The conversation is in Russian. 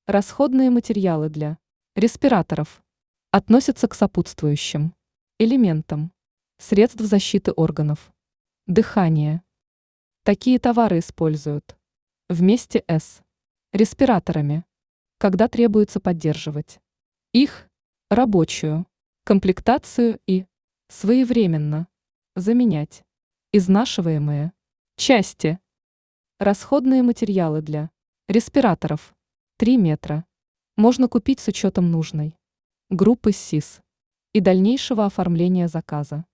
Расходные материалы для респираторов относятся к сопутствующим элементам средств защиты органов дыхания. Такие товары используют вместе с респираторами, когда требуется поддерживать их рабочую комплектацию и своевременно заменять изнашиваемые части. Расходные материалы для респираторов 3 метра можно купить с учетом нужной группы СИС и дальнейшего оформления заказа.